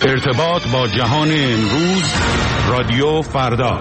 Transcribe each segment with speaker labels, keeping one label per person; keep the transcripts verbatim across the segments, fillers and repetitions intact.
Speaker 1: ارتباط با جهان امروز، رادیو فردا.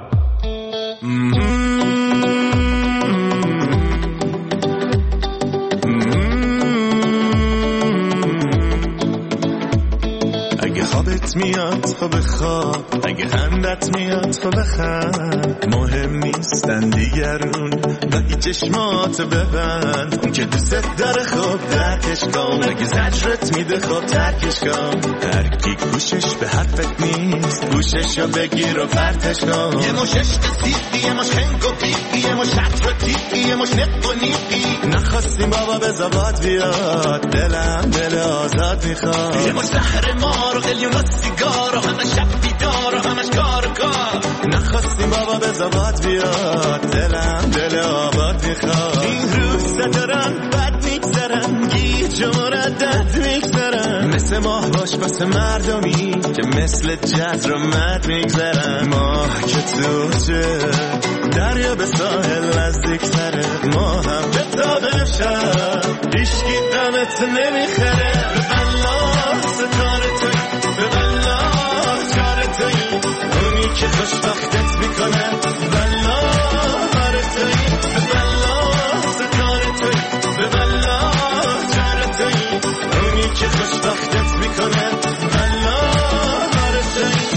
Speaker 2: اگه خوابت میاد تو بخواب، اگه خندت میاد تو بخند، مهم نیستن دیگرون ولی چشمات ببند. اون که دوست داره خوب درکش کن، اگه زجرت میده خوب ترکش کن. هر کی گوشش به حرفت نیست گوششو بگیر و پرتش کن. یه مش عشق سیدی، یه مش خنگ و پیپی، یه مش عطر و تیپی، یه مش نق و نیپی. نخواستیم بابا به زباد بیاد، دلم دل آزاد میخواد. یه مش زهر مار و قلیون و سیگار و همه شب بیدار و همش کار و کار. نخواستیم بابا به زباد بیاد، دلم دل آباد میخواد. این روزا دارن بد میگذرن، گیج و مردد میگذرن. مثل ماه باش واسه مردمی که مثل جزر و مد میگذرن. ماه که توجه دریا به ساحل نزدیکتره، ما هم به تابه شد ایشکی دمت نمیخره. به الله ستاره توی، به الله جاره توی، اونی که خوشبختت میکنه. به الله هاره توی، به الله ستاره توی، به الله جاره توی، اونی که خوشبختت میکنه. به الله هاره توی.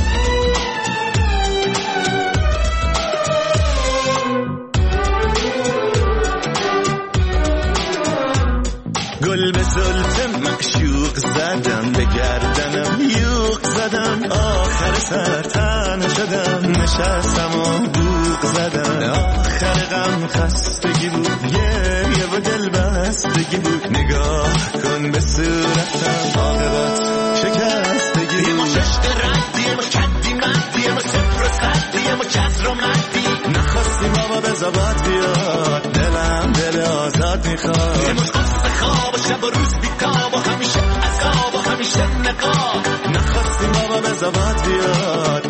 Speaker 2: گل به زلف معشوق زدم، به گردنم یوق زدم. آخر سر تن شدم، نشستم و بوق زدم. آخر غم خستگی بود، یه یه و دل بستگی بود. نگاه کن به صورتم، عاقبت شکستگی بود. یه مش عشق ردی، یه مش کدی مدی، یه مش صفر و صدی، یه مش کسر و مدی. نخواستیم بابا به زباد بیاد، دلم دل آزاد میخواد. یه مش قصد خواب و شب و روز بیتاب و همیشه عذاب و همیشه نقاب. نخواستیم بابا به زباد بیاد.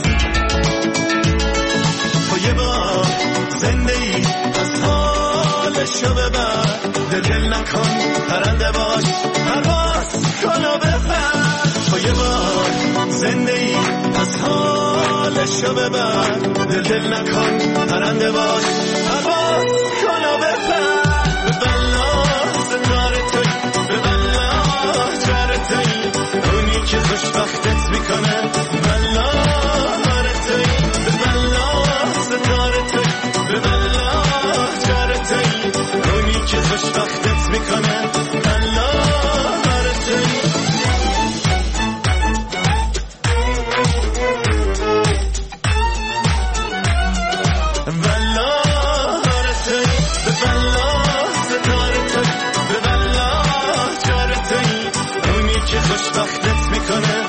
Speaker 2: تو یه بار زنده ای از حالشو ببر، دل دل نکن پرنده باش، پرواز کن و بپر. تو یه بار زنده ای از حالشو ببر، دل دل نکن پرنده باش، پرواز کن و بپر. به بلا ستاره توی، به بلا جاره توی، اونی که خوشبختت میکنه. بلا هاره توی، به بلا ستاره توی، به بلا جاره توی، اونی که خوشبختت میکنه. بلا هاره توی. خوشبختت میکنه.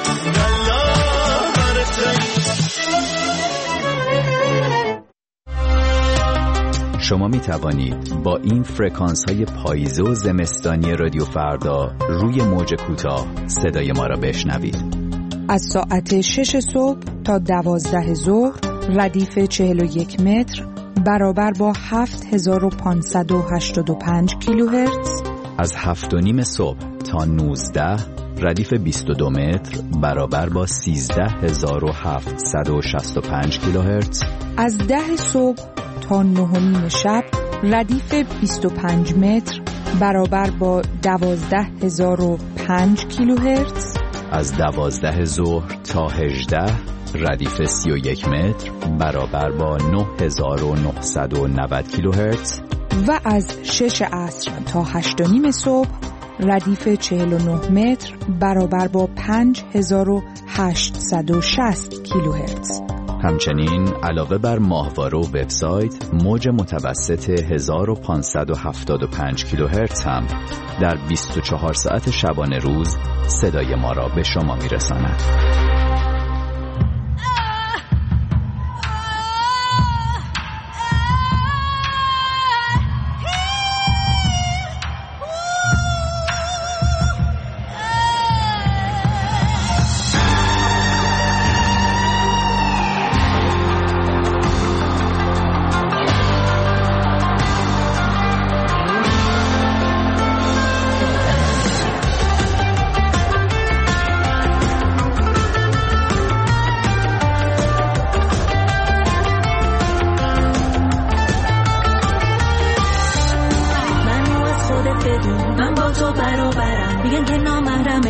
Speaker 3: شما می توانید با این فرکانس های پاییزه و زمستانی رادیو فردا روی موج کوتاه صدای ما را بشنوید.
Speaker 4: از ساعت شش صبح تا دوازده ظهر ردیف چهل و یک متر برابر با هفت هزار و پانصد و هشتاد و پنج کیلوهرتز.
Speaker 3: از هفت و نیم صبح تا نوزده ردیف بیست و دو متر برابر با سیزده هزار و هفتصد و شصت و پنج کیلوهرتز.
Speaker 4: از ده صبح تا نه و نیم شب ردیف بیست و پنج متر برابر با دوازده هزار و پنج کیلوهرتز.
Speaker 3: از دوازده ظهر تا هجده ردیف سی و یک متر برابر با نه هزار و نهصد و نود کیلوهرتز.
Speaker 4: و از شش عصر تا هشت و نیم صبح ردیف چهل و نه متر برابر با پنج هزار و هشتصد و شصت کیلوهرتز.
Speaker 3: همچنین علاوه بر ماهواره و وبسایت، موج متوسط هزار و پانصد و هفتاد و پنج کیلوهرتز هم در بیست و چهار ساعت شبانه روز صدای ما را به شما میرساند.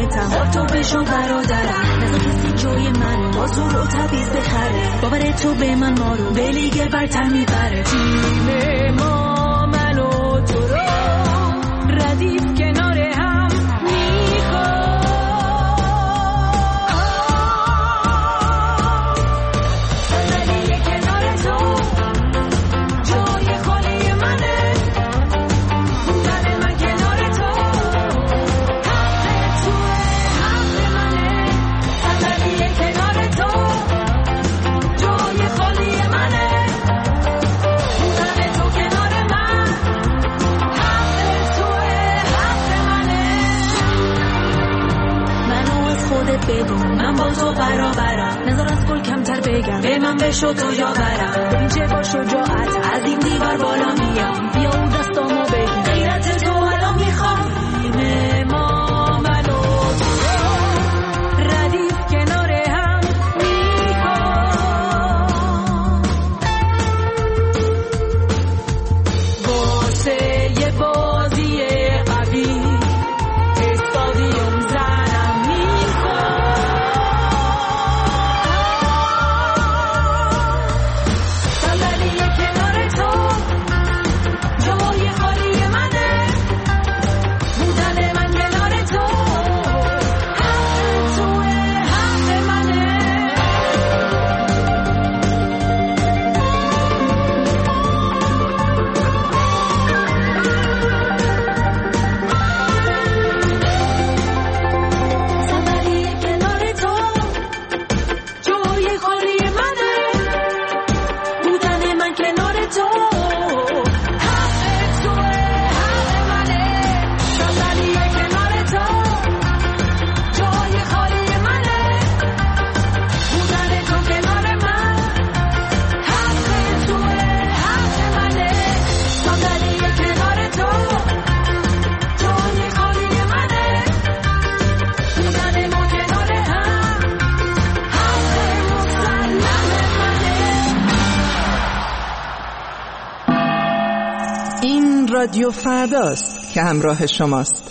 Speaker 5: دلتم، با تو بشو برادرم، نزا کسی جای منو با زور و تبیز بخره، باور تو به من ما رو به لیگ برتر میبره. تیم ما من و تو رو ردیف کنار هم میخواد، صندلی کنار تو جای خالی منه، بودن من کنار تو حق توه، حق منه، صندلی کنار تو جای خالی منه، بودن تو کنار من حق توه، حق منه. منو از خودت بدون، من با تو برابرم، نظر از گل کمتر بگم، به من بشو تو یاورم، ببین چه با شجاعت از این دیوار بالا میام، بیا اون دستامو بگیر، غیرت تو الان میخوام. تیم ما من و تو ردیف کنار هم میخوام، واسه یه بازی قوی استادیوم زنم میخوام، صندلی کنار تو جای خالی منه، بودن من کنار تو حق توه، حق منه. صندلی کنار تو جای خالی منه، بودن من کنار تو حق توه، حق منه. صندلی کنار تو جای خالی منه، بودن تو کنار من حق توه، حق منه. صندلی کنار تو جای خالی منه، بودن ما کنار هم حق مسلم منه.
Speaker 4: این رادیو فرداست که همراه شماست.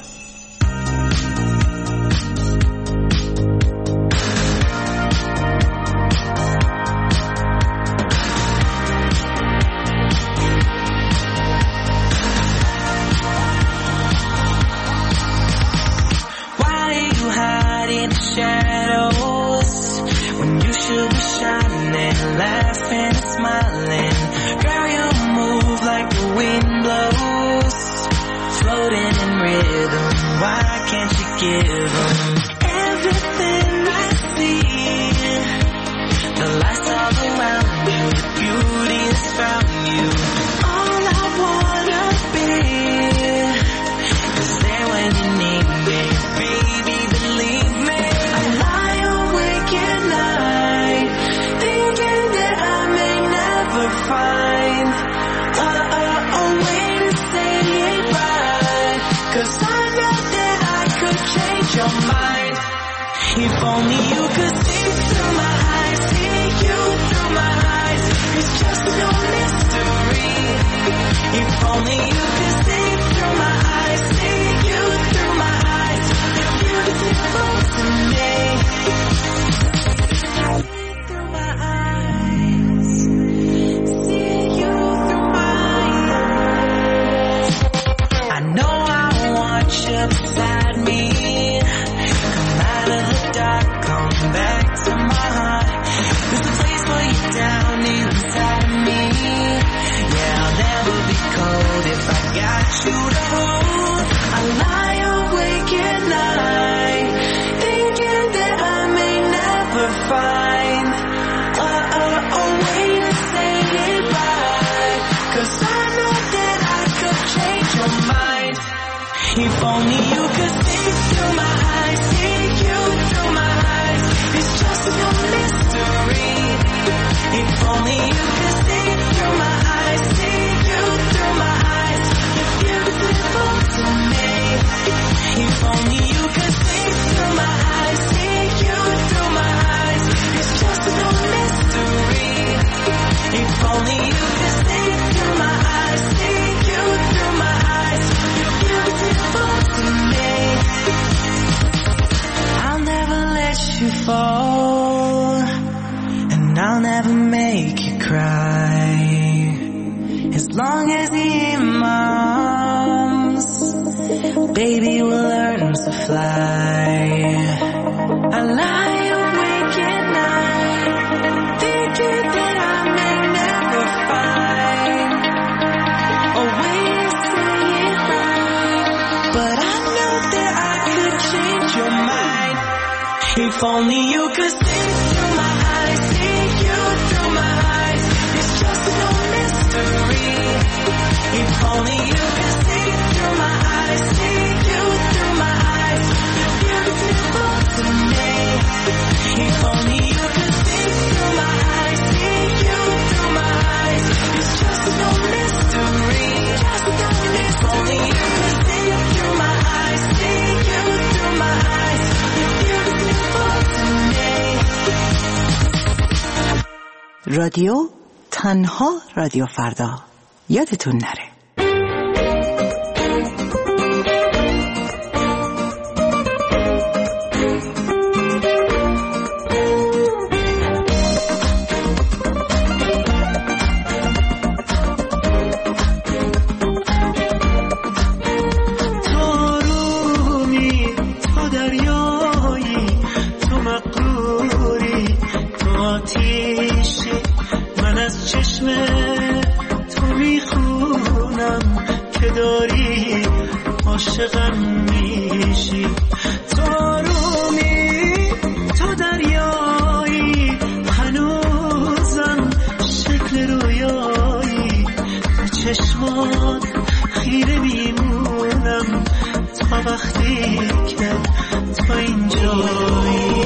Speaker 6: Why are you hiding the shadows when you should be shining, laughing and smiling? Girl, you move like the wind blows, floating in rhythm. Why can't you give 'em everything I see? The lights all around you, the beauty is found you. All I wanna be is there when you need me, baby, believe me. I lie awake at night, thinking that I may never find a, a, a way to say it right, 'cause I know that I could change your mind. If only you could see through my eyes, see you through my eyes, it's just no mystery. If only you could see through my eyes, see you through my eyes, you're beautiful to me. Through my eyes, see you through my eyes. I know I want you beside me. Come out of the dark, come back to my heart. There's a place for you down inside of me. Yeah, I'll never be cold if I got you to hold. I lie awake at night, thinking that I may never find a, a, a way to say it right, 'cause I know that I could change your mind. If only you could see through my eyes, see you through my eyes, it's you fall, and I'll never make you cry. As long as you're in my arms, baby, we'll learn to fly. I lie awake at night, thinking that I may never find a way to say it right, but I know that I could change your mind. If only you could see through my eyes, see you through my eyes. It's just no mystery. If only you could see through my eyes, see you through my eyes. You're beautiful to me. If only you could see through my eyes, see you through my eyes. It's just no mystery. If only you could see through my eyes, see you through my eyes. You're beautiful to me.
Speaker 7: رادیو تنها رادیو فردا، یادتون نره.
Speaker 6: عاشقم میشی، تو رومی، تو دریایی، هنوزم شکل رویایی، تو چشمات خیره میمونم تا وقتی که تو اینجایی.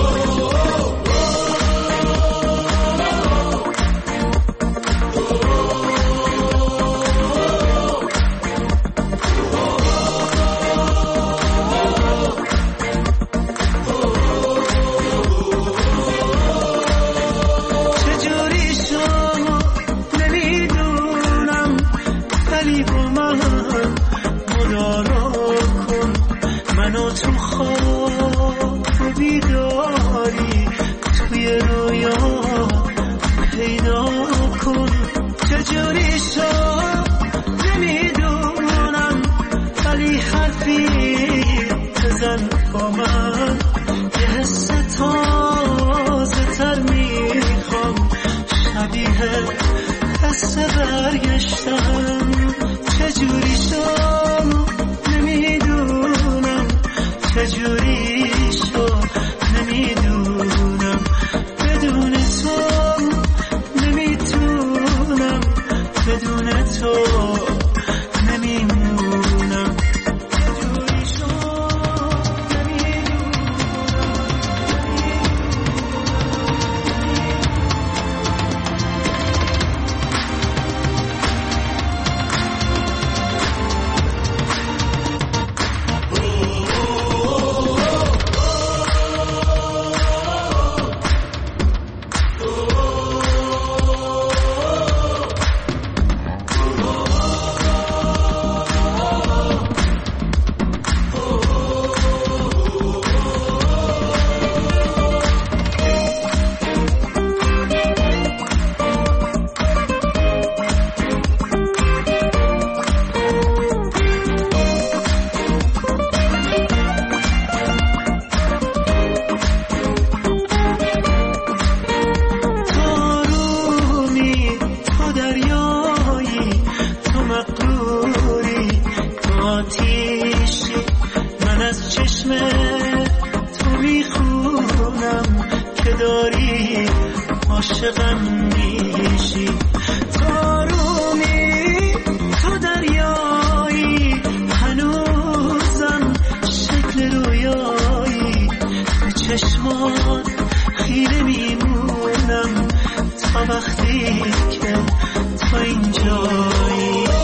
Speaker 6: تا وقتی که تو اینجایی.